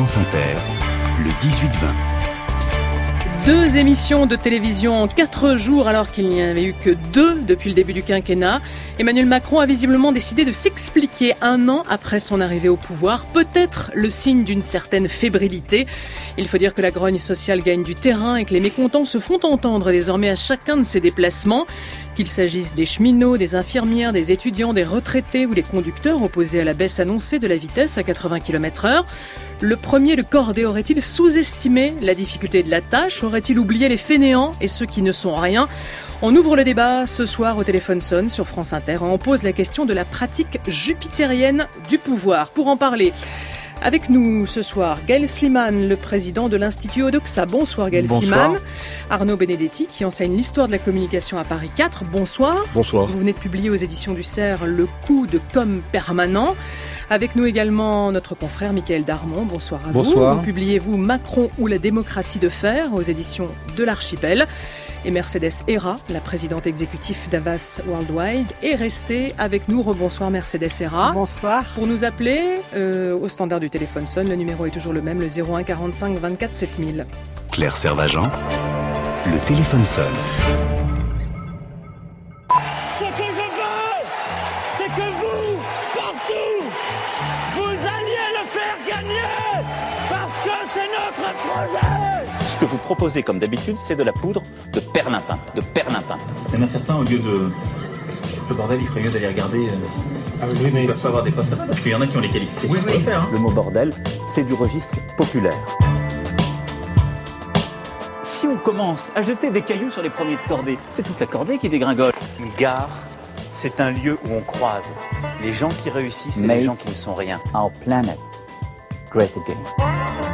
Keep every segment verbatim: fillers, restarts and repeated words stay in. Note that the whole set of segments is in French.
France Inter, le dix-huit vingt. Deux émissions de télévision en quatre jours alors qu'il n'y en avait eu que deux depuis le début du quinquennat. Emmanuel Macron a visiblement décidé de s'expliquer un an après son arrivée au pouvoir. Peut-être le signe d'une certaine fébrilité. Il faut dire que la grogne sociale gagne du terrain et que les mécontents se font entendre désormais à chacun de ses déplacements. Qu'il s'agisse des cheminots, des infirmières, des étudiants, des retraités ou des conducteurs opposés à la baisse annoncée de la vitesse à quatre-vingts kilomètres heure. Le premier, le Cordée, aurait-il sous-estimé la difficulté de la tâche ? Aurait-il oublié les fainéants et ceux qui ne sont rien ? On ouvre le débat ce soir au Téléphone Sonne sur France Inter. On pose la question de la pratique jupitérienne du pouvoir. Pour en parler, avec nous ce soir, Gaël Sliman, le président de l'Institut Odoxa. Bonsoir Gaël Sliman. Arnaud Benedetti, qui enseigne l'histoire de la communication à Paris quatre. Bonsoir. Bonsoir. Vous venez de publier aux éditions du Cerf Le coup de com' permanent. Avec nous également notre confrère Mickaël Darmon. Bonsoir à Bonsoir. vous. Vous publiez, vous, Macron ou la démocratie de fer aux éditions de l'Archipel. Et Mercedes Héra, la présidente exécutive d'Avas Worldwide, est restée avec nous. Rebonsoir Mercedes Héra. Bonsoir. Pour nous appeler euh, au standard du téléphone sonne, le numéro est toujours le même, le zéro un quarante-cinq vingt-quatre sept mille. Claire Servagent, le téléphone sonne. Ce que je veux, c'est que vous, partout, vous alliez le faire gagner, parce que c'est notre projet. Ce que vous proposez, comme d'habitude, c'est de la poudre de perlimpin, de perlimpin. Il y en a certains, au lieu de le bordel, il ferait mieux d'aller regarder. Euh... Ah oui, mais ils ne peuvent pas avoir des postes parce qu'il y en a qui ont les qualifications oui, pour oui. le faire. Hein. Le mot bordel, c'est du registre populaire. Si on commence à jeter des cailloux sur les premiers de cordée, c'est toute la cordée qui dégringole. Une gare, c'est un lieu où on croise les gens qui réussissent et Make les gens qui ne sont rien. Our planet great again.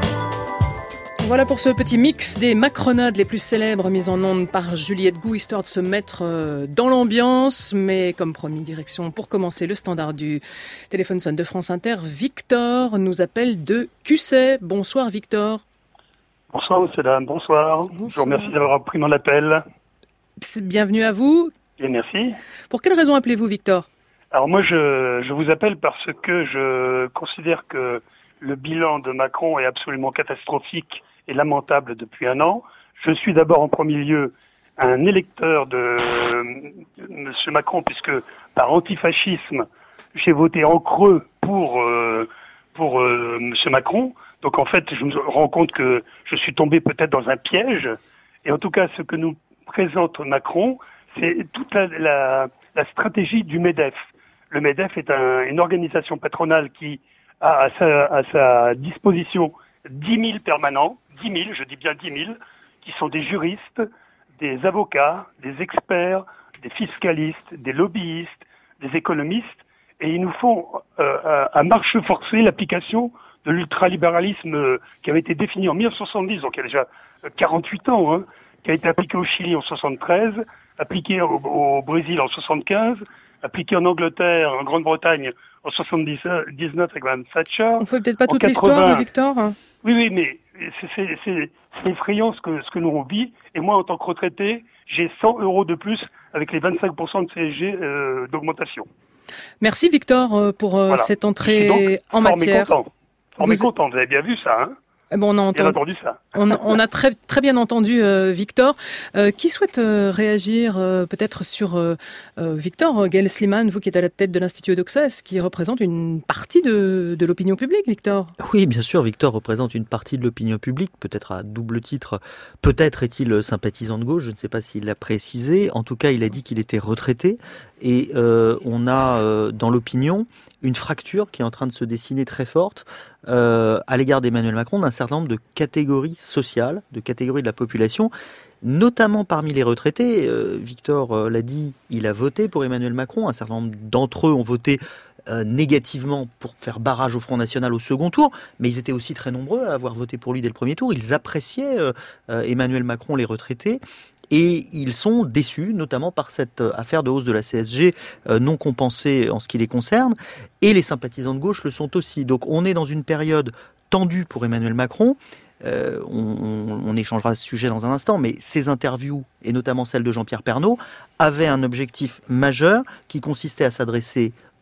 Voilà pour ce petit mix des macronades les plus célèbres mises en ondes par Juliette Gou, histoire de se mettre dans l'ambiance. Mais comme promis, direction pour commencer le standard du téléphone sonne de France Inter. Victor nous appelle de Cusset. Bonsoir Victor. Bonsoir Océdane, bonsoir. bonsoir. Je vous remercie d'avoir pris mon appel. Bienvenue à vous. Et merci. Pour quelle raison appelez-vous Victor ? Alors moi je, je vous appelle parce que je considère que le bilan de Macron est absolument catastrophique et lamentable depuis un an. Je suis d'abord en premier lieu un électeur de euh, M. Macron, puisque par antifascisme, j'ai voté en creux pour euh, pour euh, M. Macron. Donc en fait, je me rends compte que je suis tombé peut-être dans un piège. Et en tout cas, ce que nous présente Macron, c'est toute la, la, la stratégie du MEDEF. Le MEDEF est un, une organisation patronale qui a à sa, à sa disposition dix mille permanents, dix mille, je dis bien dix mille, qui sont des juristes, des avocats, des experts, des fiscalistes, des lobbyistes, des économistes, et ils nous font euh, à marche forcée l'application de l'ultralibéralisme euh, qui avait été défini en mille neuf cent soixante-dix, donc il y a déjà quarante-huit ans, hein, qui a été appliqué au Chili en soixante-treize, appliqué au, au Brésil en soixante-quinze, appliqué en Angleterre, en Grande-Bretagne en soixante-dix-neuf avec Mme Thatcher. On ne fait peut-être pas toute l'histoire, Victor. Oui, oui, mais c'est, c'est, c'est, c'est effrayant ce que, ce que nous on vit. Et moi, en tant que retraité, j'ai cent euros de plus avec les vingt-cinq pour cent de C S G euh, d'augmentation. Merci Victor pour euh, voilà. cette entrée donc en matière. Fort mécontent. Fort vous... mécontent, vous avez bien vu ça, hein ? Bon, on a entendu, entendu ça. on, on a très très bien entendu euh, Victor. Euh, qui souhaite euh, réagir euh, peut-être sur euh, euh, Victor, Gaël Sliman, vous qui êtes à la tête de l'Institut Odoxa, qui représente une partie de, de l'opinion publique, Victor ? Oui, bien sûr, Victor représente une partie de l'opinion publique, peut-être à double titre. Peut-être est-il sympathisant de gauche, je ne sais pas s'il l'a précisé. En tout cas, il a dit qu'il était retraité. Et euh, on a euh, dans l'opinion une fracture qui est en train de se dessiner très forte euh, à l'égard d'Emmanuel Macron d'un certain nombre de catégories sociales, de catégories de la population, notamment parmi les retraités. Euh, Victor euh, l'a dit, il a voté pour Emmanuel Macron. Un certain nombre d'entre eux ont voté euh, négativement pour faire barrage au Front National au second tour, mais ils étaient aussi très nombreux à avoir voté pour lui dès le premier tour. Ils appréciaient euh, euh, Emmanuel Macron, les retraités. Et ils sont déçus, notamment par cette affaire de hausse de la C S G euh, non compensée en ce qui les concerne. Et les sympathisants de gauche le sont aussi. Donc on est dans une période tendue pour Emmanuel Macron. Euh, on, on échangera ce sujet dans un instant, mais ces interviews, et notamment celle de Jean-Pierre Pernaut, avaient un objectif majeur qui consistait à s'adresser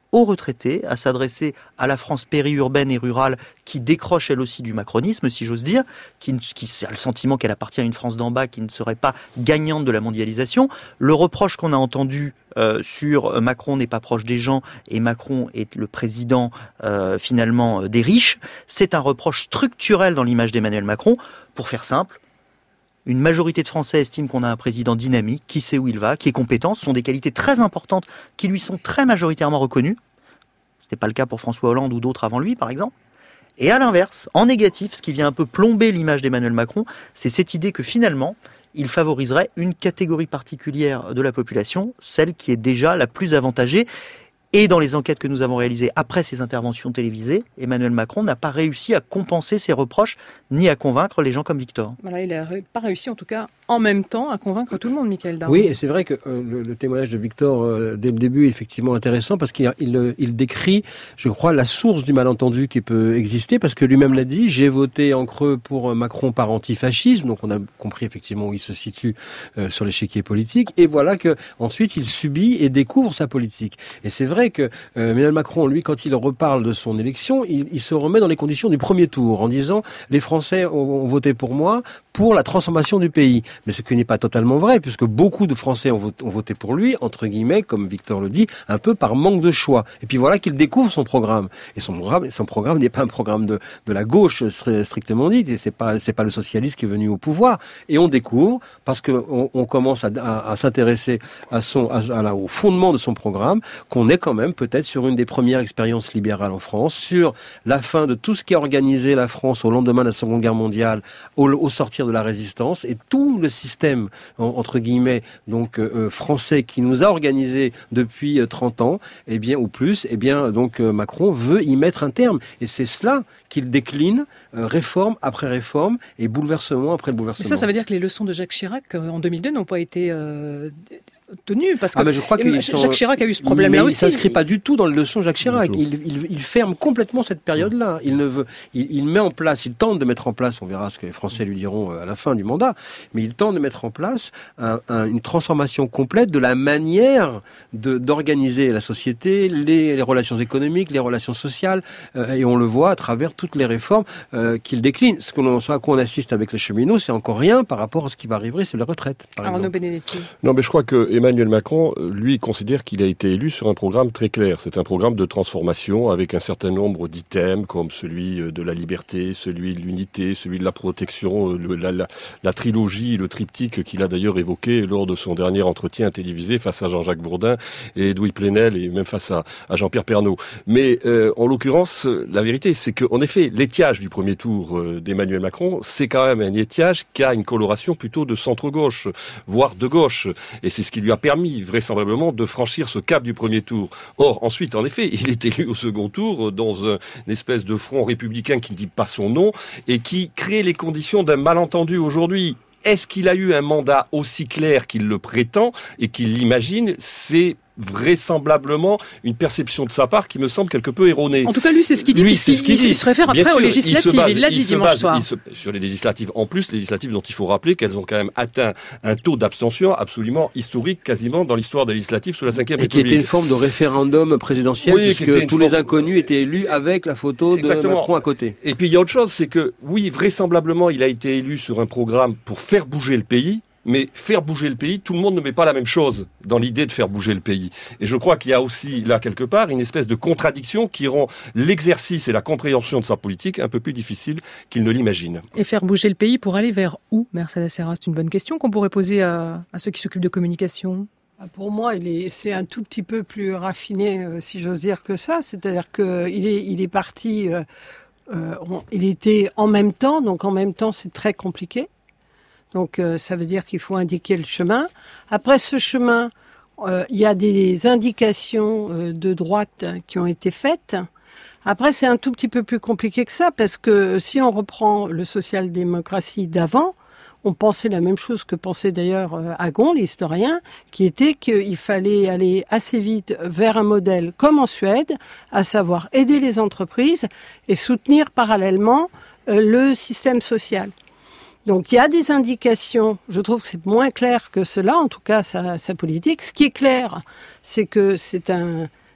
aux retraités, à s'adresser à la France périurbaine et rurale qui décroche elle aussi du macronisme, si j'ose dire, qui, qui a le sentiment qu'elle appartient à une France d'en bas qui ne serait pas gagnante de la mondialisation. Le reproche qu'on a entendu euh, sur Macron n'est pas proche des gens et Macron est le président euh, finalement des riches, c'est un reproche structurel dans l'image d'Emmanuel Macron. Pour faire simple, une majorité de Français estiment qu'on a un président dynamique, qui sait où il va, qui est compétent. Ce sont des qualités très importantes qui lui sont très majoritairement reconnues. Ce n'était pas le cas pour François Hollande ou d'autres avant lui, par exemple. Et à l'inverse, en négatif, ce qui vient un peu plomber l'image d'Emmanuel Macron, c'est cette idée que finalement, il favoriserait une catégorie particulière de la population, celle qui est déjà la plus avantagée. Et dans les enquêtes que nous avons réalisées après ces interventions télévisées, Emmanuel Macron n'a pas réussi à compenser ses reproches ni à convaincre les gens comme Victor. Voilà, il n'a pas réussi en tout cas en même temps à convaincre tout le monde, Michael Darmon. Oui, et c'est vrai que euh, le, le témoignage de Victor euh, dès le début est effectivement intéressant parce qu'il il, il décrit, je crois, la source du malentendu qui peut exister parce que lui-même l'a dit, j'ai voté en creux pour Macron par antifascisme, donc on a compris effectivement où il se situe euh, sur l'échiquier politique, et voilà que ensuite il subit et découvre sa politique. Et c'est vrai que euh, Emmanuel Macron, lui, quand il reparle de son élection, il, il se remet dans les conditions du premier tour en disant les Français ont, ont voté pour moi pour la transformation du pays. Mais ce qui n'est pas totalement vrai, puisque beaucoup de Français ont voté, ont voté pour lui, entre guillemets, comme Victor le dit, un peu par manque de choix. Et puis voilà qu'il découvre son programme. Et son programme, son programme n'est pas un programme de, de la gauche strictement dit. Et c'est pas, c'est pas le socialiste qui est venu au pouvoir. Et on découvre, parce que on, on commence à, à, à s'intéresser à son, à, à la, au fondement de son programme, qu'on est quand même peut-être sur une des premières expériences libérales en France, sur la fin de tout ce qui a organisé la France au lendemain de la Seconde Guerre mondiale, au, au sortir de la Résistance, et tout le système, entre guillemets, donc euh, français qui nous a organisé depuis trente ans, eh bien, ou plus, eh bien, donc euh, Macron veut y mettre un terme. Et c'est cela qu'il décline, euh, réforme après réforme, et bouleversement après bouleversement. Mais ça, ça veut dire que les leçons de Jacques Chirac euh, en deux mille deux n'ont pas été euh, tenues, parce que ah, mais je crois que Jacques sont... Chirac a eu ce problème-là aussi. Il ne s'inscrit pas du tout dans les leçons de Jacques Chirac. Il, il, il ferme complètement cette période-là. Il ne veut, il, il met en place, il tente de mettre en place, on verra ce que les Français lui diront à la fin du mandat, mais il tente de mettre en place un, un, une transformation complète de la manière de, d'organiser la société, les, les relations économiques, les relations sociales, euh, et on le voit à travers toutes les réformes euh, qu'il décline. Ce, que l'on, ce à quoi on assiste avec les cheminots, c'est encore rien par rapport à ce qui va arriver sur les retraites. Arnaud Benedetti. Non, mais je crois que Emmanuel Macron, lui, considère qu'il a été élu sur un programme très clair. C'est un programme de transformation avec un certain nombre d'items, comme celui de la liberté, celui de l'unité, celui de la protection, le, la, la, la trilogie, le triptyque qu'il a d'ailleurs évoqué lors de son dernier entretien télévisé face à Jean-Jacques Bourdin et Edoui Plenel et même face à, à Jean-Pierre Pernaut. Mais euh, en l'occurrence, la vérité, c'est qu'en effet, l'étiage du premier tour euh, d'Emmanuel Macron, c'est quand même un étiage qui a une coloration plutôt de centre-gauche, voire de gauche. Et c'est ce qui lui a permis, vraisemblablement, de franchir ce cap du premier tour. Or, ensuite, en effet, il est élu au second tour dans un, une espèce de front républicain qui ne dit pas son nom et qui crée les conditions d'un malentendu aujourd'hui. Est-ce qu'il a eu un mandat aussi clair qu'il le prétend et qu'il l'imagine ? C'est vraisemblablement une perception de sa part qui me semble quelque peu erronée. En tout cas, lui, c'est ce qu'il dit, lui, puisqu'il c'est ce qu'il il, dit. il se réfère après Bien aux sûr, législatives. Il, base, il l'a dit dimanche base, soir. Se, sur les législatives, en plus, les législatives dont il faut rappeler qu'elles ont quand même atteint un taux d'abstention absolument historique, quasiment dans l'histoire des législatives sous la cinquième République. Et qui était une forme de référendum présidentiel, oui, puisque tous forme... les inconnus étaient élus avec la photo Exactement. de Macron à côté. Et puis il y a autre chose, c'est que, oui, vraisemblablement, il a été élu sur un programme pour faire bouger le pays. Mais faire bouger le pays, tout le monde ne met pas la même chose dans l'idée de faire bouger le pays. Et je crois qu'il y a aussi, là, quelque part, une espèce de contradiction qui rend l'exercice et la compréhension de sa politique un peu plus difficile qu'il ne l'imagine. Et faire bouger le pays pour aller vers où, Mercedes Serra ? C'est une bonne question qu'on pourrait poser à, à ceux qui s'occupent de communication. Pour moi, il est, c'est un tout petit peu plus raffiné, euh, si j'ose dire, que ça. C'est-à-dire qu'il est, il est parti, euh, euh, on, il était en même temps, donc en même temps, c'est très compliqué. Donc euh, ça veut dire qu'il faut indiquer le chemin. Après ce chemin, euh, il y a des indications euh, de droite qui ont été faites. Après, c'est un tout petit peu plus compliqué que ça, parce que si on reprend le social-démocratie d'avant, on pensait la même chose que pensait d'ailleurs euh, Agon, l'historien, qui était qu'il fallait aller assez vite vers un modèle comme en Suède, à savoir aider les entreprises et soutenir parallèlement euh, le système social. Donc il y a des indications, je trouve que c'est moins clair que cela, en tout cas sa, sa politique. Ce qui est clair, c'est que c'est un,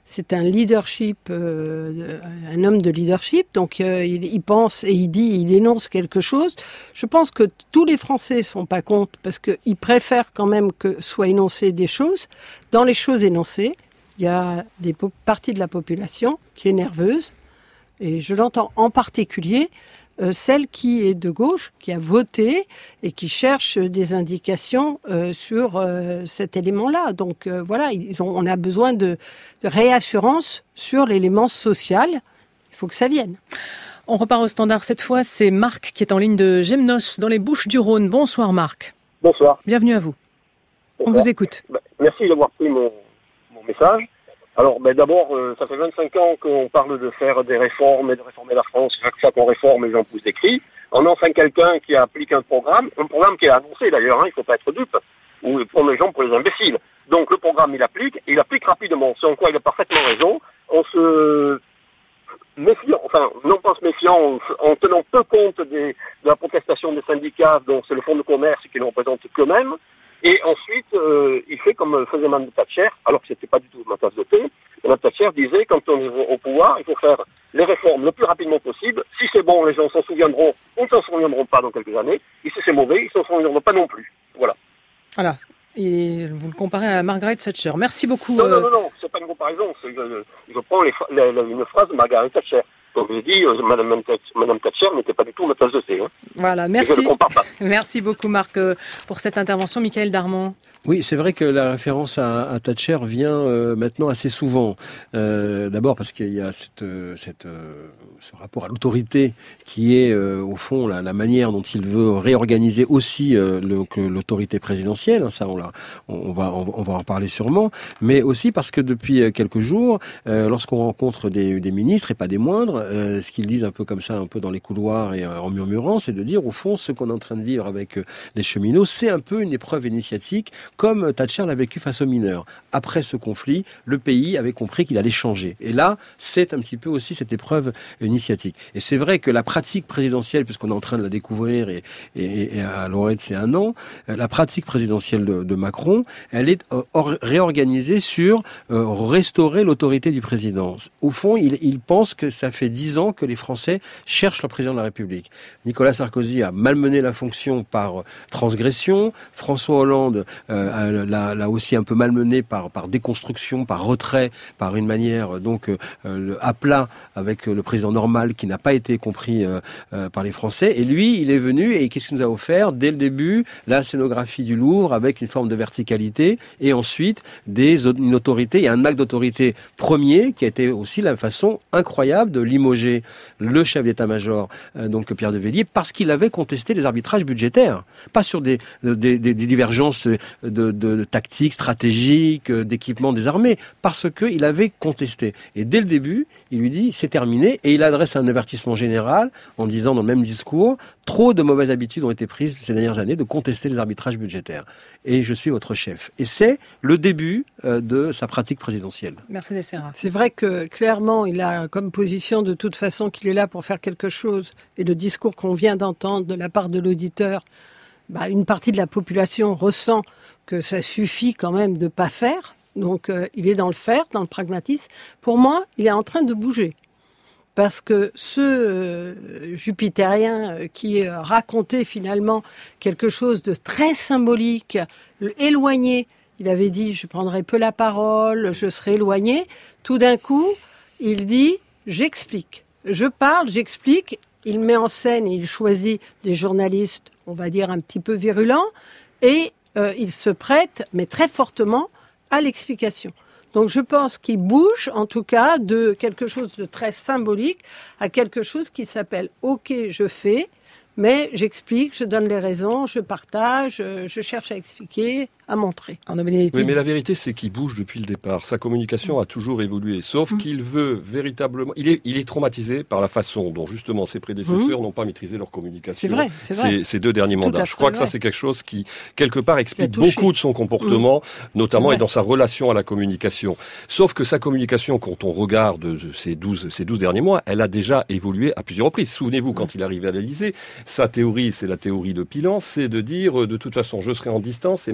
C'est un leadership, euh, un homme de leadership. Donc euh, il, il pense et il dit, il énonce quelque chose. Je pense que tous les Français sont pas contre parce qu'ils préfèrent quand même que soient énoncées des choses. Dans les choses énoncées, il y a des po- parties de la population qui est nerveuse. Et je l'entends en particulier, euh, celle qui est de gauche, qui a voté et qui cherche des indications euh, sur euh, cet élément-là. Donc euh, voilà, ils ont, on a besoin de, de réassurance sur l'élément social. Il faut que ça vienne. On repart au standard. Cette fois, c'est Marc qui est en ligne de Gemnos, dans les Bouches-du-Rhône. Bonsoir Marc. Bonsoir. Bienvenue à vous. Bonsoir. On vous écoute. Ben, merci d'avoir pris mon, mon message. Alors, ben, d'abord, euh, ça fait vingt-cinq ans qu'on parle de faire des réformes et de réformer la France. Chaque fois qu'on réforme, les gens poussent des cris. On a enfin quelqu'un qui applique un programme, un programme qui est annoncé d'ailleurs, hein, il ne faut pas être dupe, ou prendre les gens pour les imbéciles. Donc le programme, il applique, et il applique rapidement, c'est en quoi il a parfaitement raison. On se méfiant, enfin, non pas se méfiant, en tenant peu compte des, de la protestation des syndicats, dont c'est le fonds de commerce qui ne représente qu'eux-mêmes. Et ensuite, euh, il fait comme faisait Mme Thatcher, alors que c'était pas du tout ma tasse de thé. Mme Thatcher disait, quand on est au pouvoir, il faut faire les réformes le plus rapidement possible. Si c'est bon, les gens s'en souviendront, ou ne s'en souviendront pas dans quelques années. Et si c'est mauvais, ils s'en souviendront pas non plus. Voilà. Voilà. Et vous le comparez à Margaret Thatcher. Merci beaucoup. Non, euh... non, non, non, c'est pas une comparaison. C'est, je, je prends les, les, les, une phrase de Margaret Thatcher. Comme je dis, euh, Madame, Madame Thatcher n'était pas du tout ma tasse de thé. Hein. Voilà, merci. Et je ne compare pas. Merci beaucoup Marc euh, pour cette intervention. Michael Darmon. Oui, c'est vrai que la référence à, à Thatcher vient euh, maintenant assez souvent. Euh, d'abord parce qu'il y a cette, cette, euh, ce rapport à l'autorité qui est euh, au fond la, la manière dont il veut réorganiser aussi euh, le, que l'autorité présidentielle. Hein, ça, on, l'a, on, on va on, on va en parler sûrement. Mais aussi parce que depuis quelques jours, euh, lorsqu'on rencontre des, des ministres et pas des moindres, euh, ce qu'ils disent un peu comme ça, un peu dans les couloirs et euh, en murmurant, c'est de dire au fond ce qu'on est en train de vivre avec euh, les cheminots, c'est un peu une épreuve initiatique. Comme Thatcher l'a vécu face aux mineurs. Après ce conflit, le pays avait compris qu'il allait changer. Et là, c'est un petit peu aussi cette épreuve initiatique. Et c'est vrai que la pratique présidentielle, puisqu'on est en train de la découvrir, et, et, et à Lorette, c'est un an, la pratique présidentielle de, de Macron, elle est or, réorganisée sur euh, restaurer l'autorité du président. Au fond, il, il pense que ça fait dix ans que les Français cherchent leur président de la République. Nicolas Sarkozy a malmené la fonction par transgression. François Hollande euh, L'a, l'a aussi un peu malmené par, par déconstruction, par retrait, par une manière donc euh, à plat avec le président normal qui n'a pas été compris euh, euh, par les Français. Et lui, il est venu et qu'est-ce qu'il nous a offert dès le début? La scénographie du Louvre avec une forme de verticalité et ensuite des, une autorité et un acte d'autorité premier qui a été aussi la façon incroyable de limoger le chef d'état-major, euh, donc Pierre de Villiers, parce qu'il avait contesté les arbitrages budgétaires, pas sur des, des, des, des divergences De, de, de tactique, stratégique, d'équipement des armées, parce qu'il avait contesté. Et dès le début, il lui dit c'est terminé, et il adresse un avertissement général en disant dans le même discours trop de mauvaises habitudes ont été prises ces dernières années de contester les arbitrages budgétaires. Et je suis votre chef. Et c'est le début euh, de sa pratique présidentielle. Mercedes Serra. C'est vrai que clairement, il a comme position de toute façon qu'il est là pour faire quelque chose. Et le discours qu'on vient d'entendre de la part de l'auditeur, bah, une partie de la population ressent que ça suffit quand même de pas faire. Donc, euh, il est dans le faire, dans le pragmatisme. Pour moi, il est en train de bouger. Parce que ce euh, jupitérien euh, qui euh, racontait finalement quelque chose de très symbolique, éloigné, il avait dit « je prendrai peu la parole, je serai éloigné », tout d'un coup, il dit « j'explique ». Je parle, j'explique, il met en scène, il choisit des journalistes, on va dire un petit peu virulents, et Euh, il se prête, mais très fortement, à l'explication. Donc je pense qu'il bouge, en tout cas, de quelque chose de très symbolique à quelque chose qui s'appelle « Ok, je fais », mais j'explique, je donne les raisons, je partage, je cherche à expliquer, à montrer. Oui, mais la vérité, c'est qu'il bouge depuis le départ. Sa communication a toujours évolué, sauf mmh. qu'il veut véritablement... Il est, il est traumatisé par la façon dont, justement, ses prédécesseurs mmh. n'ont pas maîtrisé leur communication. C'est vrai, c'est vrai. Ces, ces deux derniers c'est mandats. Je crois que ça, c'est quelque chose qui, quelque part, explique beaucoup de son comportement, mmh. notamment et dans sa relation à la communication. Sauf que sa communication, quand on regarde ces douze, ces douze derniers mois, elle a déjà évolué à plusieurs reprises. Souvenez-vous, quand il arrivait à l'Élysée, sa théorie, c'est la théorie de Pilan, c'est de dire, de toute façon, je serai en distance et ma parole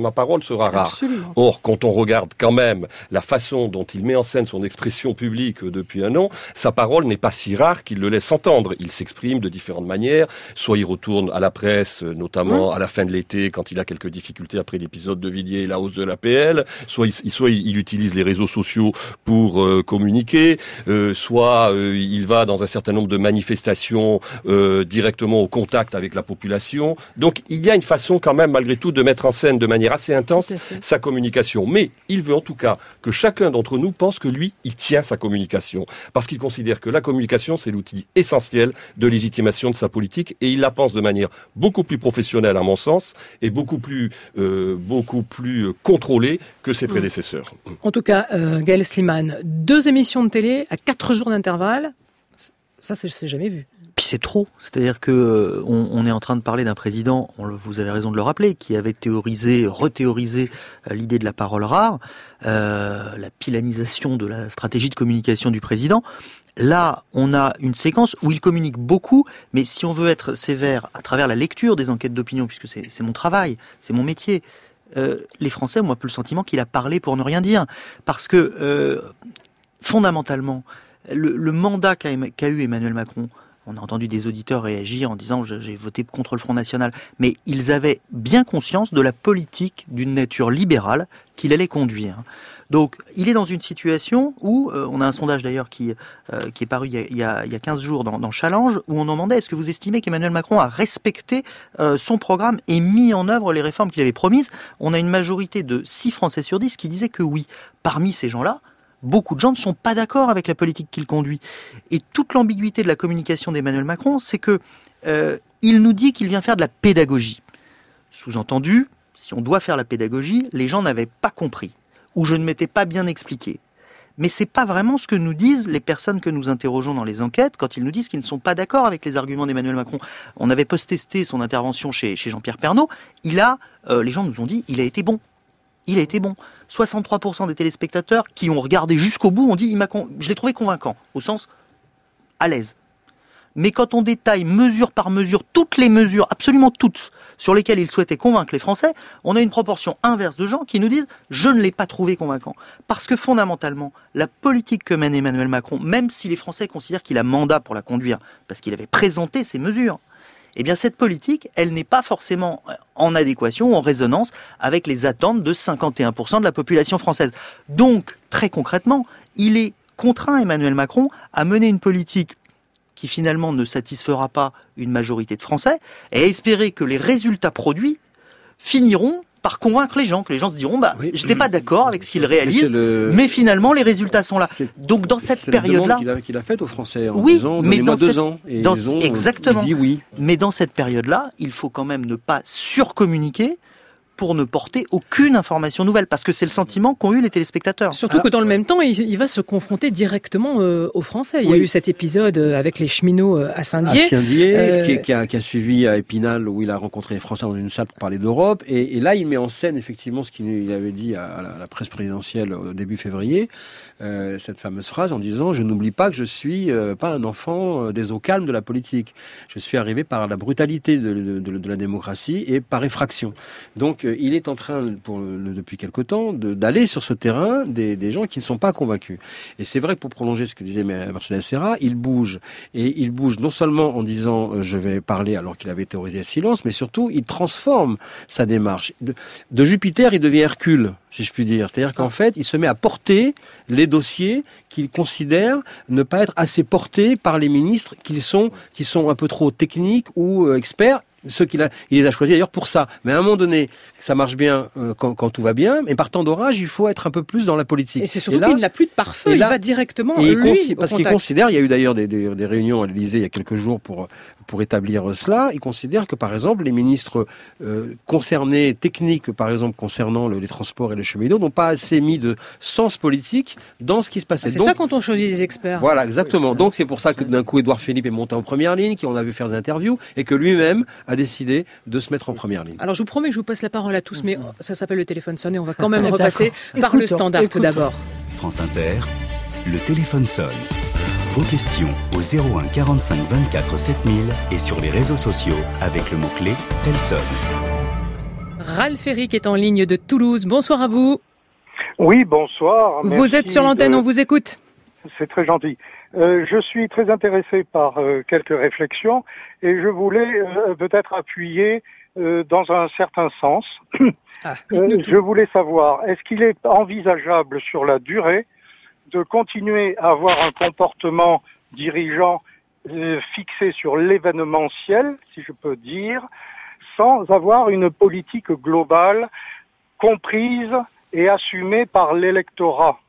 sera rare. Absolument. Or, quand on regarde quand même la façon dont il met en scène son expression publique depuis un an, sa parole n'est pas si rare qu'il le laisse entendre. Il s'exprime de différentes manières. Soit il retourne à la presse, notamment mmh. à la fin de l'été, quand il a quelques difficultés après l'épisode de Villiers et la hausse de l'A P L. Soit il, soit il utilise les réseaux sociaux pour euh, communiquer. Euh, soit euh, il va dans un certain nombre de manifestations euh, directement au contact avec la population. Donc il y a une façon quand même, malgré tout, de mettre en scène de manière assez intense sa communication. Mais il veut en tout cas que chacun d'entre nous pense que lui, il tient sa communication. Parce qu'il considère que la communication, c'est l'outil essentiel de légitimation de sa politique, et il la pense de manière beaucoup plus professionnelle, à mon sens, et beaucoup plus, euh, beaucoup plus contrôlée que ses prédécesseurs. En tout cas, euh, Gaël Slimane, deux émissions de télé à quatre jours d'intervalle, ça, c'est, c'est jamais vu. Puis c'est trop, c'est-à-dire que euh, on, on est en train de parler d'un président, on le, vous avez raison de le rappeler, qui avait théorisé, rethéorisé euh, l'idée de la parole rare, euh, la pilanisation de la stratégie de communication du président. Là, on a une séquence où il communique beaucoup, mais si on veut être sévère à travers la lecture des enquêtes d'opinion, puisque c'est, c'est mon travail, c'est mon métier, euh, les Français ont un peu le sentiment qu'il a parlé pour ne rien dire, parce que euh, fondamentalement, le, le mandat qu'a, qu'a eu Emmanuel Macron, on a entendu des auditeurs réagir en disant « j'ai voté contre le Front National », mais ils avaient bien conscience de la politique d'une nature libérale qu'il allait conduire. Donc, il est dans une situation où, euh, on a un sondage d'ailleurs qui, euh, qui est paru il y a, il y a, il y a quinze jours dans, dans Challenge, où on demandait est-ce que vous estimez qu'Emmanuel Macron a respecté euh, son programme et mis en œuvre les réformes qu'il avait promises. On a une majorité de six Français sur dix qui disaient que oui. Parmi ces gens-là, beaucoup de gens ne sont pas d'accord avec la politique qu'il conduit. Et toute l'ambiguïté de la communication d'Emmanuel Macron, c'est que euh, il nous dit qu'il vient faire de la pédagogie. Sous-entendu, si on doit faire la pédagogie, les gens n'avaient pas compris, ou je ne m'étais pas bien expliqué. Mais c'est pas vraiment ce que nous disent les personnes que nous interrogeons dans les enquêtes quand ils nous disent qu'ils ne sont pas d'accord avec les arguments d'Emmanuel Macron. On avait post-testé son intervention chez, chez Jean-Pierre Pernaut. Il a, euh, les gens nous ont dit, il a été bon. Il a été bon. soixante-trois pour cent des téléspectateurs qui ont regardé jusqu'au bout ont dit, il m'a con... je l'ai trouvé convaincant, au sens à l'aise. Mais quand on détaille mesure par mesure, toutes les mesures, absolument toutes, sur lesquelles il souhaitait convaincre les Français, on a une proportion inverse de gens qui nous disent « je ne l'ai pas trouvé convaincant ». Parce que fondamentalement, la politique que mène Emmanuel Macron, même si les Français considèrent qu'il a mandat pour la conduire, parce qu'il avait présenté ces mesures, eh bien cette politique, elle n'est pas forcément en adéquation ou en résonance avec les attentes de cinquante et un pour cent de la population française. Donc, très concrètement, il est contraint, Emmanuel Macron, à mener une politique qui finalement ne satisfera pas une majorité de Français, et à espérer que les résultats produits finiront par convaincre les gens, que les gens se diront bah oui, j'étais pas d'accord avec ce qu'ils réalisent, mais, le... mais finalement les résultats sont là. C'est, Donc dans cette c'est période-là, qu'il a, qu'il a faite aux Français en oui, disant mais dans deux cette... ans et dans... ils ont exactement. dit oui. Mais dans cette période-là, il faut quand même ne pas surcommuniquer pour ne porter aucune information nouvelle, parce que c'est le sentiment qu'ont eu les téléspectateurs. Surtout Alors, que dans le même temps, il, il va se confronter directement euh, aux Français. Il oui. y a eu cet épisode avec les cheminots à Saint-Dié. À Saint-Dié, euh... qui, qui, a, qui a suivi à Épinal, où il a rencontré les Français dans une salle pour parler d'Europe. Et, et là, il met en scène effectivement ce qu'il avait dit à la, à la presse présidentielle au début février, euh, cette fameuse phrase en disant « Je n'oublie pas que je suis euh, pas un enfant euh, des eaux calmes de la politique. Je suis arrivé par la brutalité de, de, de, de la démocratie et par effraction. » Donc, il est en train, pour le, depuis quelque temps, de, d'aller sur ce terrain des, des gens qui ne sont pas convaincus. Et c'est vrai que pour prolonger ce que disait Mercedes Serra, il bouge. Et il bouge non seulement en disant euh, « je vais parler » alors qu'il avait théorisé le silence, mais surtout, il transforme sa démarche. De, de Jupiter, il devient Hercule, si je puis dire. C'est-à-dire qu'en fait, il se met à porter les dossiers qu'il considère ne pas être assez portés par les ministres qui sont, qui sont un peu trop techniques ou euh, experts. Ceux qu'il a, il les a choisis d'ailleurs pour ça. Mais à un moment donné, ça marche bien euh, quand, quand tout va bien. Mais par temps d'orage, il faut être un peu plus dans la politique. Et c'est surtout et là, qu'il n'a plus de pare-feu. Il va directement et lui il consi- parce qu'il considère, il y a eu d'ailleurs des, des, des réunions à l'Élysée il y a quelques jours pour pour établir cela. Il considère que par exemple les ministres euh, concernés, techniques par exemple concernant le, les transports et les cheminots, n'ont pas assez mis de sens politique dans ce qui se passait. Ah, c'est Donc, ça quand on choisit des experts. Voilà, exactement. Donc c'est pour ça que d'un coup Édouard Philippe est monté en première ligne, qu'on a vu faire des interviews et que lui-même a décidé de se mettre en première ligne. Alors je vous promets que je vous passe la parole à tous, mais ça s'appelle le téléphone sonne et on va quand même repasser par écoute, le standard écoute. Tout d'abord. France Inter, le téléphone sonne. Vos questions au zéro un quarante-cinq vingt-quatre sept mille et sur les réseaux sociaux avec le mot-clé Tel sonne. Ralph Éric est en ligne de Toulouse. Bonsoir à vous. Oui, bonsoir. Vous Merci êtes sur l'antenne, de... on vous écoute. C'est très gentil. Euh, je suis très intéressé par euh, quelques réflexions et je voulais euh, peut-être appuyer euh, dans un certain sens. Ah, euh, je voulais savoir, est-ce qu'il est envisageable sur la durée de continuer à avoir un comportement dirigeant euh, fixé sur l'événementiel, si je peux dire, sans avoir une politique globale comprise et assumée par l'électorat?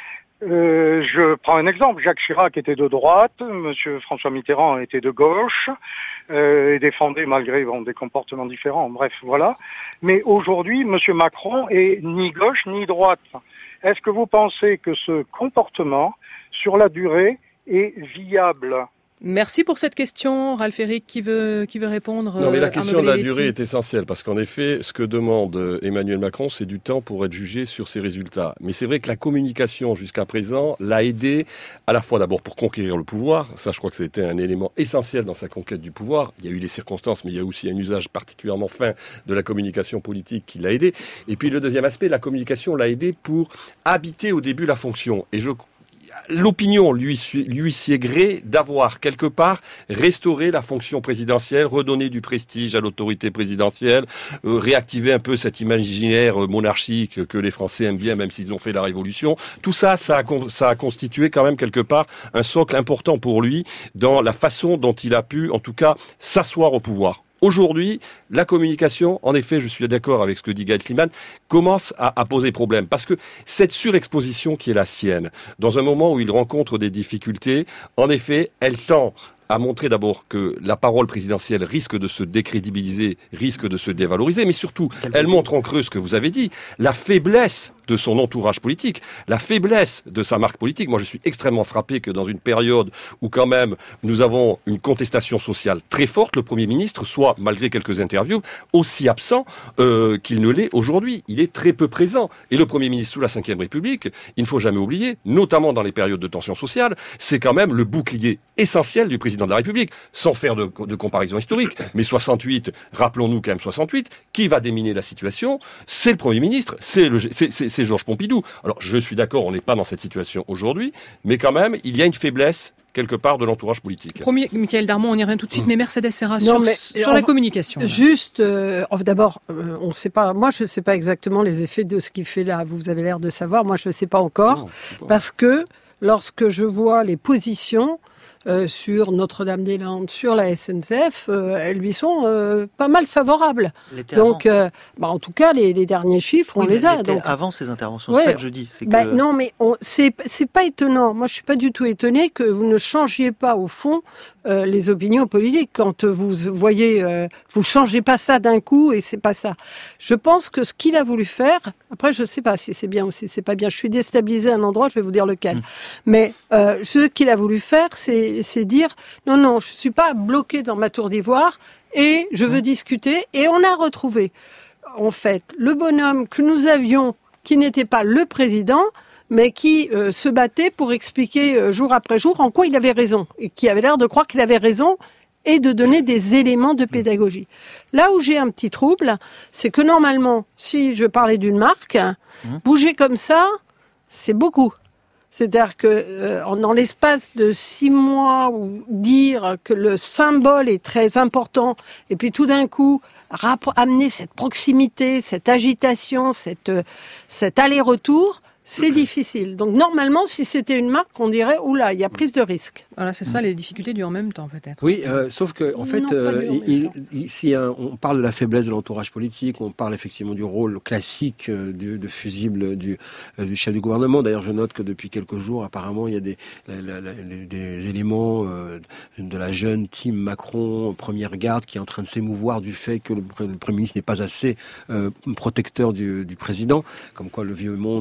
Euh, je prends un exemple. Jacques Chirac était de droite, Monsieur François Mitterrand était de gauche, euh, et défendait malgré bon, des comportements différents. Bref, voilà. Mais aujourd'hui, Monsieur Macron est ni gauche ni droite. Est-ce que vous pensez que ce comportement, sur la durée, est viable ? Merci pour cette question, Ralph Éric, qui veut, qui veut répondre. Non, mais la euh, question de la durée est essentielle, parce qu'en effet, ce que demande Emmanuel Macron, c'est du temps pour être jugé sur ses résultats. Mais c'est vrai que la communication, jusqu'à présent, l'a aidé à la fois d'abord pour conquérir le pouvoir. Ça, je crois que c'était un élément essentiel dans sa conquête du pouvoir. Il y a eu les circonstances, mais il y a aussi un usage particulièrement fin de la communication politique qui l'a aidé. Et puis le deuxième aspect, la communication l'a aidé pour habiter au début la fonction. Et je L'opinion lui, lui s'y est gré d'avoir quelque part restauré la fonction présidentielle, redonné du prestige à l'autorité présidentielle, euh, réactivé un peu cet imaginaire monarchique que les Français aiment bien, même s'ils ont fait la révolution. Tout ça, ça a, ça a constitué quand même quelque part un socle important pour lui dans la façon dont il a pu, en tout cas, s'asseoir au pouvoir. Aujourd'hui, la communication, en effet, je suis d'accord avec ce que dit Gaël Slimane, commence à, à poser problème. Parce que cette surexposition qui est la sienne, dans un moment où il rencontre des difficultés, en effet, elle tend à montrer d'abord que la parole présidentielle risque de se décrédibiliser, risque de se dévaloriser, mais surtout, elle montre en creux ce que vous avez dit, la faiblesse de son entourage politique, la faiblesse de sa marque politique. Moi, je suis extrêmement frappé que dans une période où quand même nous avons une contestation sociale très forte, le Premier ministre soit, malgré quelques interviews, aussi absent euh, qu'il ne l'est aujourd'hui. Il est très peu présent. Et le Premier ministre sous la cinquième République, il ne faut jamais oublier, notamment dans les périodes de tension sociale, c'est quand même le bouclier essentiel du président de la République, sans faire de, de comparaison historique. Mais soixante-huit, rappelons-nous quand même soixante-huit, qui va déminer la situation? C'est le Premier ministre, c'est le, c'est, c'est, c'est Georges Pompidou. Alors, je suis d'accord, on n'est pas dans cette situation aujourd'hui, mais quand même, il y a une faiblesse quelque part de l'entourage politique. Premier, Michael Darmon, on y revient tout de suite, mmh. mais Mercedes Serra, non, sur, mais, sur la communication. Juste, euh, d'abord, euh, on sait pas, moi je ne sais pas exactement les effets de ce qu'il fait là, vous avez l'air de savoir, moi je ne sais pas encore, non, pas. Parce que lorsque je vois les positions, Euh, sur Notre-Dame-des-Landes, sur la S N C F, euh, elles lui sont euh, pas mal favorables. Donc, euh, bah, en tout cas, les, les derniers chiffres, oui, on les a. Donc, avant ces interventions, c'est ça que je dis. C'est bah, que... Non, mais on, c'est, c'est pas étonnant. Moi, je suis pas du tout étonné que vous ne changiez pas, au fond, euh, les opinions politiques. Quand vous voyez, euh, vous changez pas ça d'un coup et c'est pas ça. Je pense que ce qu'il a voulu faire, après, je sais pas si c'est bien ou si c'est pas bien. Je suis déstabilisée à un endroit, je vais vous dire lequel. Mmh. Mais euh, ce qu'il a voulu faire, c'est c'est dire non, non, je suis pas bloqué dans ma tour d'ivoire et je veux mmh. discuter. Et on a retrouvé, en fait, le bonhomme que nous avions, qui n'était pas le président, mais qui euh, se battait pour expliquer euh, jour après jour en quoi il avait raison, et qui avait l'air de croire qu'il avait raison et de donner des éléments de pédagogie. Là où j'ai un petit trouble, c'est que normalement, si je parlais d'une marque, mmh. bouger comme ça, c'est beaucoup. C'est-à-dire que euh, dans l'espace de six mois, ou dire que le symbole est très important, et puis tout d'un coup rap- amener cette proximité, cette agitation, cette euh, cet aller-retour, c'est difficile. Donc normalement, si c'était une marque, on dirait oula, il y a prise de risque. Voilà, c'est ça les difficultés du en même temps peut-être. Oui, euh, sauf que en fait, non, euh, il, il, si hein, on parle de la faiblesse de l'entourage politique, on parle effectivement du rôle classique euh, du, de fusible du, euh, du chef du gouvernement. D'ailleurs, je note que depuis quelques jours, apparemment, il y a des, la, la, la, des éléments euh, de la jeune team Macron, première garde, qui est en train de s'émouvoir du fait que le, le Premier ministre n'est pas assez euh, protecteur du, du président, comme quoi le vieux monde a quand même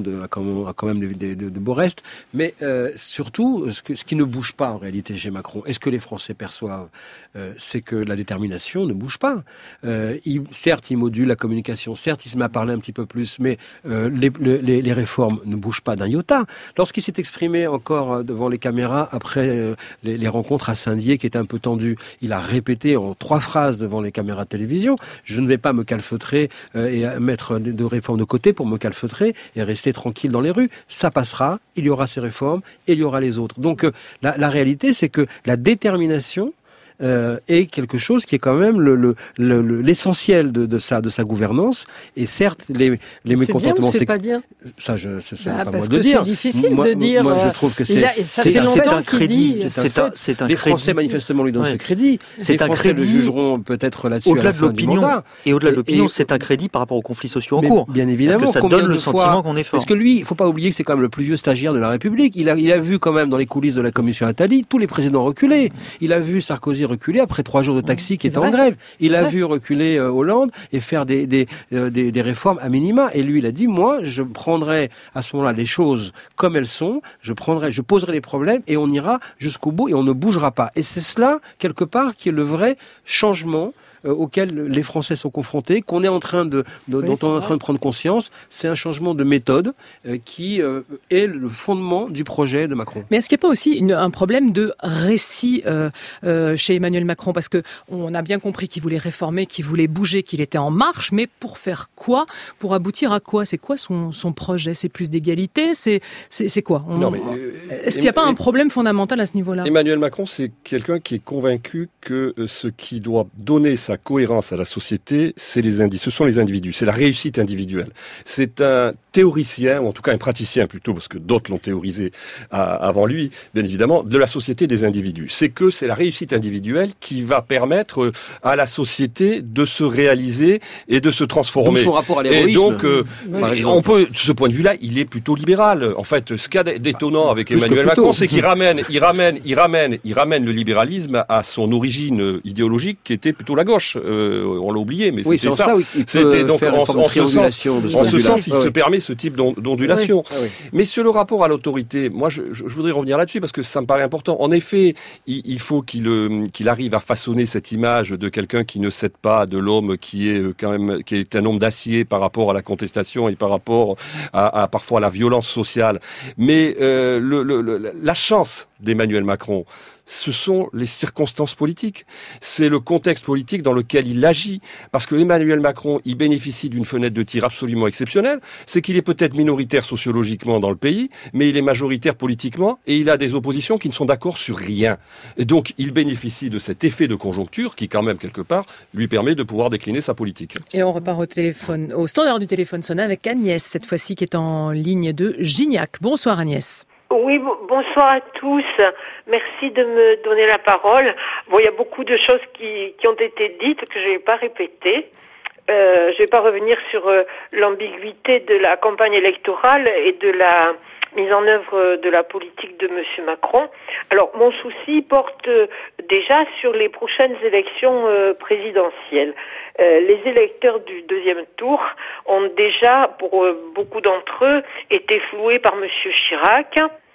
ont, a quand même de, de, de, de beaux restes. Mais euh, surtout, ce, que, ce qui ne bouge pas en réalité chez Macron, est-ce que les Français perçoivent, euh, c'est que la détermination ne bouge pas. Euh, il, certes, il module la communication, certes, il se met à parler un petit peu plus, mais euh, les, les, les réformes ne bougent pas d'un iota. Lorsqu'il s'est exprimé encore devant les caméras après euh, les, les rencontres à Saint-Dié qui étaient un peu tendues, il a répété en trois phrases devant les caméras de télévision, je ne vais pas me calfeutrer euh, et mettre de, de réformes de côté pour me calfeutrer et rester tranquille dans les rues. Ça passera, il y aura ces réformes et il y aura les autres. Donc euh, la, la réalité, c'est que la détermination Euh, est quelque chose qui est quand même le, le, le, l'essentiel de, de sa de sa gouvernance. Et certes, les les mécontentements, c'est bien ou c'est pas bien. Ça, je c'est bah, pas parce moi de que dire. C'est difficile moi, de dire. Moi, je trouve que c'est a, c'est, c'est un crédit. C'est un, c'est un, c'est un les crédit. Français manifestement lui donnent ouais. ce crédit. C'est les un Français crédit. le jugeront peut-être là-dessus Au-delà à la de fin l'opinion du mandat. et au-delà de l'opinion, et, c'est un crédit par rapport aux conflits sociaux en mais, cours. Bien évidemment, que ça combien donne le de sentiment fois, qu'on est fort. Parce que lui, il faut pas oublier que c'est quand même le plus vieux stagiaire de la République. Il a il a vu quand même dans les coulisses de la commission Attali tous les présidents reculer. Il a vu Sarkozy reculer après trois jours de taxi qui était en grève. Il a vu reculer euh, Hollande et faire des des, euh, des des réformes à minima. Et lui, il a dit moi, je prendrai à ce moment-là les choses comme elles sont. Je prendrai, je poserai les problèmes et on ira jusqu'au bout et on ne bougera pas. Et c'est cela quelque part qui est le vrai changement euh, auquel les Français sont confrontés, qu'on est en train de, de oui, dont on est en train de prendre conscience. C'est un changement de méthode euh, qui euh, est le fondement du projet de Macron. Mais est-ce qu'il n'y a pas aussi une, un problème de récit euh, euh, chez Emmanuel Macron? Parce que on a bien compris qu'il voulait réformer, qu'il voulait bouger, qu'il était en marche, mais pour faire quoi? Pour aboutir à quoi? C'est quoi son, son projet? C'est plus d'égalité? C'est, c'est, c'est quoi? On, non, mais, euh, est-ce qu'il n'y a pas un problème fondamental à ce niveau-là? Emmanuel Macron, c'est quelqu'un qui est convaincu que ce qui doit donner sa cohérence à la société, c'est les individus, ce sont les individus, c'est la réussite individuelle. C'est un théoricien, ou en tout cas un praticien plutôt, parce que d'autres l'ont théorisé à, avant lui, bien évidemment, de la société des individus. C'est que c'est la réussite individuelle qui va permettre à la société de se réaliser et de se transformer. Donc son rapport à l'héroïsme. Et donc, euh, oui. on peut, de ce point de vue-là, il est plutôt libéral. En fait, ce qu'il y a d'étonnant avec Plus Emmanuel Macron, c'est qu'il ramène, il ramène, il ramène, il ramène le libéralisme à son origine idéologique, qui était plutôt la gauche. Euh, on l'a oublié, mais oui, c'était c'est ça. Oui, c'était donc en, en ce sens, en ce sens, il ah, se oui. permet ce type d'ondulation. Ah, oui. Mais sur le rapport à l'autorité, moi, je, je, je voudrais revenir là-dessus parce que ça me paraît important. En effet, il, il faut qu'il, euh, qu'il arrive à façonner cette image de quelqu'un qui ne cède pas, de l'homme qui est euh, quand même, qui est un homme d'acier par rapport à la contestation et par rapport à, à parfois à la violence sociale. Mais euh, le, le, le, la chance d'Emmanuel Macron, ce sont les circonstances politiques. C'est le contexte politique dans lequel il agit. Parce que Emmanuel Macron, il bénéficie d'une fenêtre de tir absolument exceptionnelle. C'est qu'il est peut-être minoritaire sociologiquement dans le pays, mais il est majoritaire politiquement et il a des oppositions qui ne sont d'accord sur rien. Et donc, il bénéficie de cet effet de conjoncture qui, quand même, quelque part, lui permet de pouvoir décliner sa politique. Et on repart au téléphone, au standard du téléphone sonné avec Agnès, cette fois-ci qui est en ligne de Gignac. Bonsoir Agnès. Oui, bonsoir à tous. Merci de me donner la parole. Bon, il y a beaucoup de choses qui, qui ont été dites que je ne vais pas répéter. Euh, je ne vais pas revenir sur euh, l'ambiguïté de la campagne électorale et de la mise en œuvre de la politique de M. Macron. Alors, mon souci porte euh, déjà sur les prochaines élections euh, présidentielles. Euh, les électeurs du deuxième tour ont déjà, pour euh, beaucoup d'entre eux, été floués par M. Chirac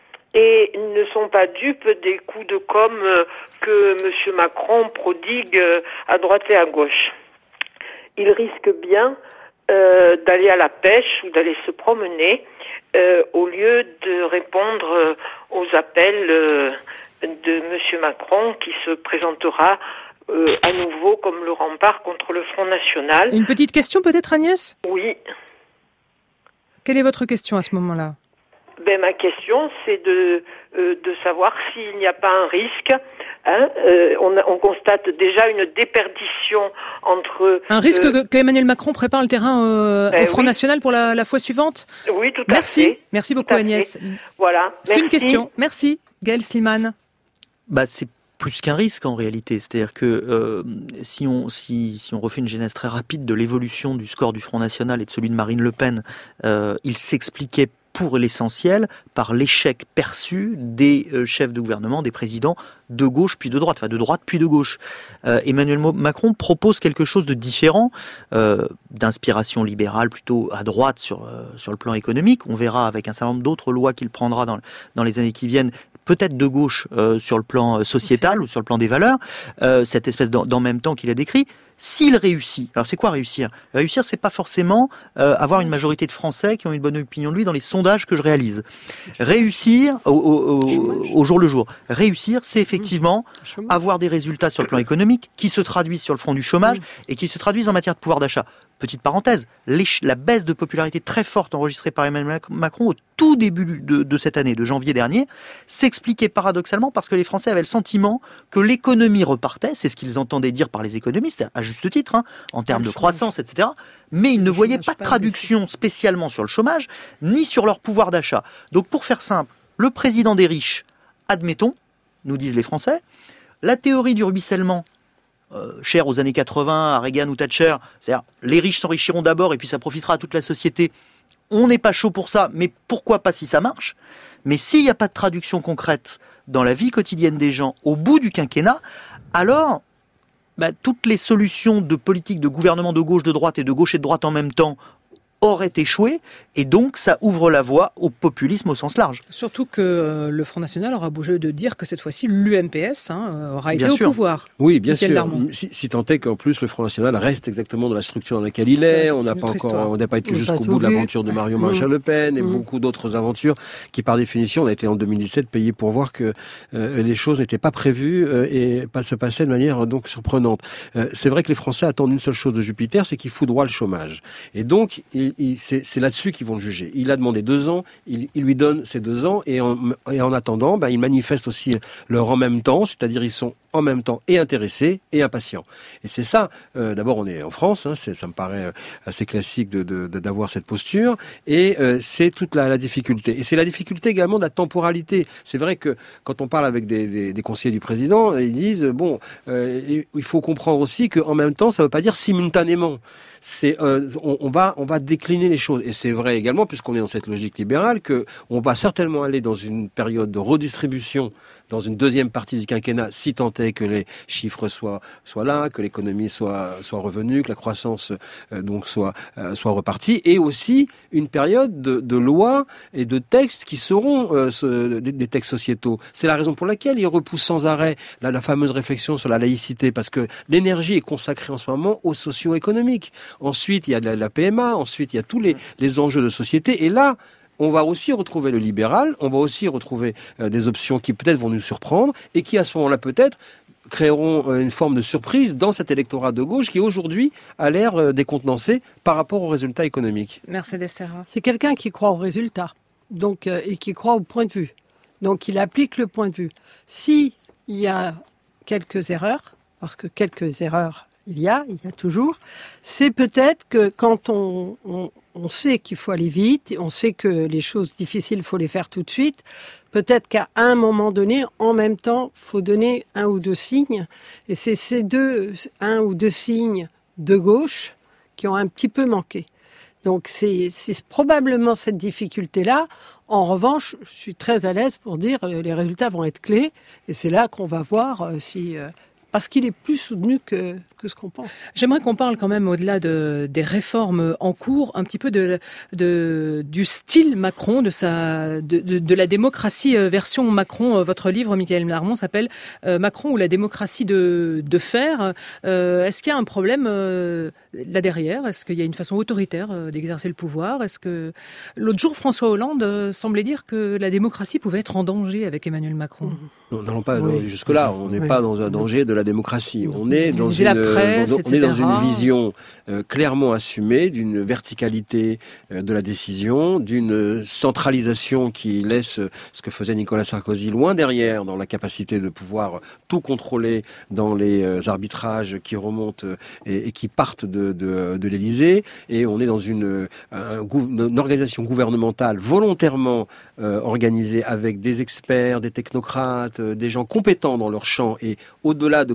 et ne sont pas dupes des coups de com euh, que M. Macron prodigue euh, à droite et à gauche. Ils risquent bien euh, d'aller à la pêche ou d'aller se promener euh, au lieu de répondre euh, aux appels euh, de M. Macron qui se présentera euh, à nouveau comme le rempart contre le Front National. Une petite question peut-être Agnès ? Oui. Quelle est votre question à ce moment-là ? Ben, ma question, c'est de, euh, de savoir s'il n'y a pas un risque. Hein, euh, on, on constate déjà une déperdition entre... Un risque euh, que, que Emmanuel Macron prépare le terrain euh, ben au Front oui. National pour la, la fois suivante ? Oui, tout à Merci. fait. Merci beaucoup Agnès. Fait. Voilà. C'est Merci. une question. Merci. Gaël Sliman. Bah, c'est plus qu'un risque en réalité. C'est-à-dire que euh, si, on, si, si on refait une genèse très rapide de l'évolution du score du Front National et de celui de Marine Le Pen, euh, il s'expliquait pour l'essentiel, par l'échec perçu des euh, chefs de gouvernement, des présidents de gauche puis de droite, enfin de droite puis de gauche. Euh, Emmanuel Macron propose quelque chose de différent, euh, d'inspiration libérale plutôt à droite sur, euh, sur le plan économique. On verra avec un certain nombre d'autres lois qu'il prendra dans, dans les années qui viennent, peut-être de gauche euh, sur le plan sociétal ou sur le plan des valeurs, euh, cette espèce d'en, d'en même temps qu'il a décrit. S'il réussit, alors c'est quoi réussir ? Réussir, c'est pas forcément euh, avoir une majorité de Français qui ont une bonne opinion de lui dans les sondages que je réalise. Réussir au, au, au, au jour le jour. Réussir, c'est effectivement avoir des résultats sur le plan économique qui se traduisent sur le front du chômage et qui se traduisent en matière de pouvoir d'achat. Petite parenthèse, les, la baisse de popularité très forte enregistrée par Emmanuel Macron au tout début de, de cette année, de janvier dernier, s'expliquait paradoxalement parce que les Français avaient le sentiment que l'économie repartait, c'est ce qu'ils entendaient dire par les économistes, à juste titre, hein, en termes de croissance, et cetera. Mais ils ne voyaient pas de traduction spécialement sur le chômage, ni sur leur pouvoir d'achat. Donc pour faire simple, le président des riches, admettons, nous disent les Français, la théorie du ruissellement, Euh, cher aux années quatre-vingts, à Reagan ou Thatcher, c'est-à-dire les riches s'enrichiront d'abord et puis ça profitera à toute la société. On n'est pas chaud pour ça, mais pourquoi pas si ça marche ? Mais s'il n'y a pas de traduction concrète dans la vie quotidienne des gens au bout du quinquennat, alors bah, toutes les solutions de politique de gouvernement de gauche, de droite et de gauche et de droite en même temps aurait échoué, et donc ça ouvre la voie au populisme au sens large. Surtout que euh, le Front National aura bougé de dire que cette fois-ci l'U M P S hein, aura bien été sûr. au pouvoir. Oui, bien Michel sûr. Darmon. Si, si tant est qu'en plus le Front National reste exactement dans la structure dans laquelle il est, on n'a pas encore, histoire. on n'a pas été on jusqu'au bout de l'aventure de Mario Maréchal Le Pen et mmh. beaucoup d'autres aventures qui, par définition, on a été en deux mille dix-sept payés pour voir que euh, les choses n'étaient pas prévues euh, et pas se passaient de manière donc surprenante. Euh, c'est vrai que les Français attendent une seule chose de Jupiter, c'est qu'il foudroie le chômage. Et donc, il, il, c'est, c'est là-dessus qu'ils vont le juger. Il a demandé deux ans, il, il lui donne ces deux ans, et en, et en attendant, bah, ils manifestent aussi leur en même temps, c'est-à-dire ils sont en même temps et intéressés et impatients. Et c'est ça, euh, d'abord on est en France, hein, c'est, ça me paraît assez classique de, de, de, d'avoir cette posture, et euh, c'est toute la, la difficulté. Et c'est la difficulté également de la temporalité. C'est vrai que quand on parle avec des, des, des conseillers du président, ils disent, bon, euh, il faut comprendre aussi qu'en même temps, ça ne veut pas dire simultanément. C'est, euh, on, on va, on va décliner les choses. Et c'est vrai également, puisqu'on est dans cette logique libérale, que on va certainement aller dans une période de redistribution dans une deuxième partie du quinquennat, si tant est que les chiffres soient, soient là, que l'économie soit, soit revenue, que la croissance euh, donc soit, euh, soit repartie, et aussi une période de, de lois et de textes qui seront euh, ce, des, des textes sociétaux. C'est la raison pour laquelle il repousse sans arrêt la, la fameuse réflexion sur la laïcité, parce que l'énergie est consacrée en ce moment au socio-économique. Ensuite, il y a la, la P M A, ensuite il y a tous les, les enjeux de société, et là, on va aussi retrouver le libéral, on va aussi retrouver euh, des options qui peut-être vont nous surprendre et qui à ce moment-là peut-être créeront euh, une forme de surprise dans cet électorat de gauche qui aujourd'hui a l'air euh, décontenancé par rapport aux résultats économiques. Mercedes Serra. C'est quelqu'un qui croit aux résultats donc, euh, et qui croit au point de vue. Donc il applique le point de vue. Si il y a quelques erreurs, parce que quelques erreurs il y a, il y a toujours, c'est peut-être que quand on, on, on sait qu'il faut aller vite, on sait que les choses difficiles, il faut les faire tout de suite, peut-être qu'à un moment donné, en même temps, il faut donner un ou deux signes. Et c'est ces deux, un ou deux signes de gauche qui ont un petit peu manqué. Donc c'est, c'est probablement cette difficulté-là. En revanche, je suis très à l'aise pour dire que les résultats vont être clés. Et c'est là qu'on va voir si... Parce qu'il est plus soutenu que, que ce qu'on pense. J'aimerais qu'on parle quand même, au-delà de, des réformes en cours, un petit peu de, de, du style Macron, de, sa, de, de, de la démocratie version Macron. Votre livre, Michael Darmon, s'appelle euh, Macron ou la démocratie de, de fer. Euh, est-ce qu'il y a un problème euh, là derrière ? Est-ce qu'il y a une façon autoritaire euh, d'exercer le pouvoir ? Est-ce que l'autre jour, François Hollande euh, semblait dire que la démocratie pouvait être en danger avec Emmanuel Macron ? Non, n'allons pas oui. non, jusque-là. On n'est oui. pas dans un danger de la démocratie. On est dans une, la presse, dans, on est dans une vision euh, clairement assumée d'une verticalité euh, de la décision, d'une centralisation qui laisse euh, ce que faisait Nicolas Sarkozy loin derrière dans la capacité de pouvoir tout contrôler dans les euh, arbitrages qui remontent euh, et, et qui partent de, de, de l'Élysée. Et on est dans une, un, une organisation gouvernementale volontairement euh, organisée avec des experts, des technocrates, euh, des gens compétents dans leur champ et au-delà de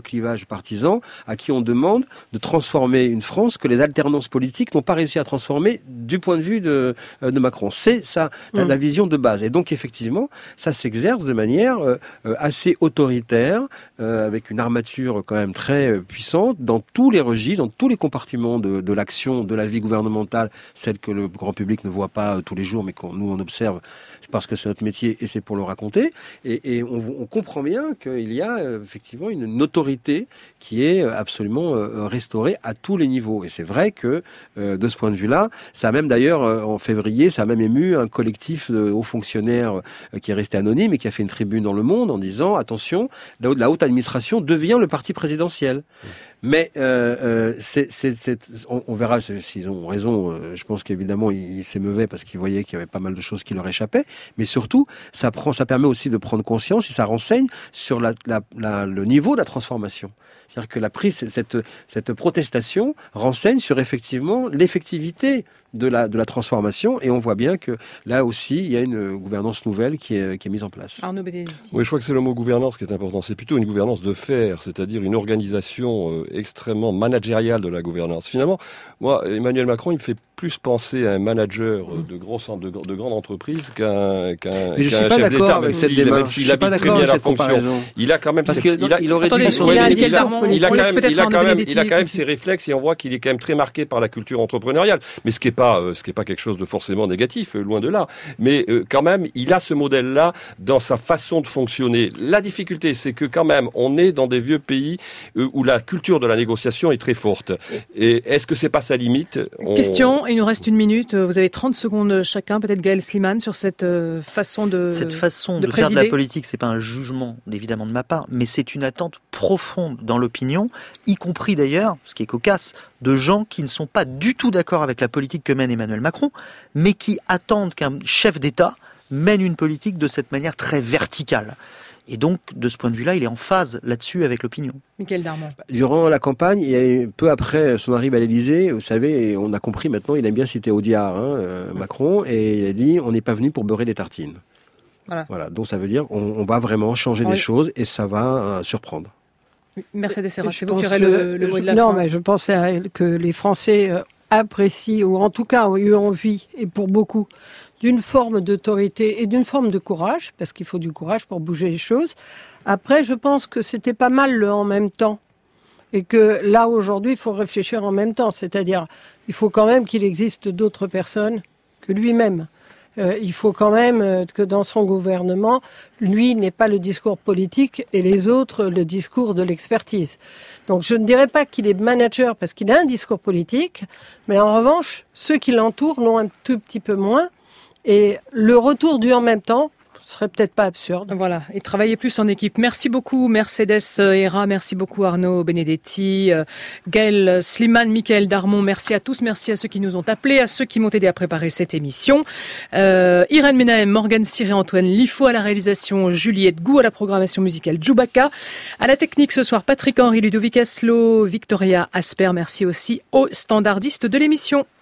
clivage partisan, à qui on demande de transformer une France que les alternances politiques n'ont pas réussi à transformer du point de vue de, de Macron. C'est ça, la, mmh. la vision de base. Et donc, effectivement, ça s'exerce de manière euh, assez autoritaire, euh, avec une armature quand même très puissante, dans tous les registres, dans tous les compartiments de, de l'action, de la vie gouvernementale, celle que le grand public ne voit pas euh, tous les jours, mais qu'on nous on observe parce que c'est notre métier et c'est pour le raconter. Et, et on, on comprend bien qu'il y a euh, effectivement une, une autorité qui est absolument euh, restaurée à tous les niveaux. Et c'est vrai que euh, de ce point de vue-là, ça a même d'ailleurs euh, en février, ça a même ému un collectif de hauts fonctionnaires euh, qui est resté anonyme et qui a fait une tribune dans Le Monde en disant attention, la, la haute administration devient le parti présidentiel. Mmh. Mais euh, euh, c'est, c'est, c'est, on, on verra s'ils ont raison. Euh, je pense qu'évidemment ils, ils s'émeuvaient parce qu'ils voyaient qu'il y avait pas mal de choses qui leur échappaient. Mais surtout, ça prend, ça permet aussi de prendre conscience et ça renseigne sur la, la, la, le niveau de la transformation. C'est-à-dire que la prise, cette, cette protestation renseigne sur effectivement l'effectivité de la, de la transformation, et on voit bien que là aussi, il y a une gouvernance nouvelle qui est, qui est mise en place. Arnaud Benedetti. Oui, je crois que c'est le mot gouvernance qui est important. C'est plutôt une gouvernance de fer, c'est-à-dire une organisation euh, extrêmement managériale de la gouvernance. Finalement, moi, Emmanuel Macron, il me fait plus penser à un manager de, gros, de, de grande entreprise qu'un, qu'un, Mais je qu'un suis pas chef d'accord d'État, avec même cette s'il, démarche. même s'il Je suis pas habite très d'accord bien avec la cette fonction. comparaison. Il a quand même... Parce ses, que il, a, il aurait Attendez, dû... il, a, il, a, il, a, il a quand même, il a quand même, il a quand même ses réflexes, et on voit qu'il est quand même très marqué par la culture entrepreneuriale. Mais ce qui est pas, euh, ce qui est pas quelque chose de forcément négatif, euh, loin de là. Mais euh, quand même, il a ce modèle-là dans sa façon de fonctionner. La difficulté, c'est que quand même, on est dans des vieux pays euh, où la culture de la négociation est très forte. Et est-ce que c'est pas sa limite? on... Question, il nous reste une minute. Vous avez trente secondes chacun, peut-être Gaël Slimane, sur cette euh, façon de Cette façon de, de faire de la politique, c'est pas un jugement, évidemment, de ma part, mais c'est une attente profonde dans l'opinion, y compris d'ailleurs, ce qui est cocasse, de gens qui ne sont pas du tout d'accord avec la politique que mène Emmanuel Macron, mais qui attendent qu'un chef d'État mène une politique de cette manière très verticale. Et donc, de ce point de vue-là, il est en phase là-dessus avec l'opinion. Michael Darmon. Durant la campagne, et peu après son arrivée à l'Élysée, vous savez, on a compris maintenant, il aime bien citer Audiard, hein, euh, Macron, et il a dit « on n'est pas venu pour beurrer des tartines ». Voilà. Voilà. Donc ça veut dire on, on va vraiment changer oui. des choses et ça va euh, surprendre. Mercedes Serra, c'est vous qui aurez le, le mot de la non, fin. Non, mais je pense que les Français euh, apprécient, ou en tout cas ont eu envie, et pour beaucoup, d'une forme d'autorité et d'une forme de courage, parce qu'il faut du courage pour bouger les choses. Après, je pense que c'était pas mal le en même temps. Et que là, aujourd'hui, il faut réfléchir en même temps. C'est-à-dire, il faut quand même qu'il existe d'autres personnes que lui-même. Euh, il faut quand même euh, que dans son gouvernement, lui n'ait pas le discours politique et les autres le discours de l'expertise. Donc je ne dirais pas qu'il est manager parce qu'il a un discours politique, mais en revanche, ceux qui l'entourent l'ont un tout petit peu moins. Et le retour du en même temps ce serait peut-être pas absurde. Voilà, et travailler plus en équipe. Merci beaucoup Mercedes Serra, merci beaucoup Arnaud Benedetti, euh, Gaël Slimane, Michael Darmon, merci à tous, merci à ceux qui nous ont appelés, à ceux qui m'ont aidé à préparer cette émission. Euh, Irène Menahem, Morgane Siré, Antoine Lifo à la réalisation, Juliette Gou à la programmation musicale, Djoubaka. À la technique ce soir, Patrick Henry, Ludovic Asselot, Victoria Asper. Merci aussi aux standardistes de l'émission.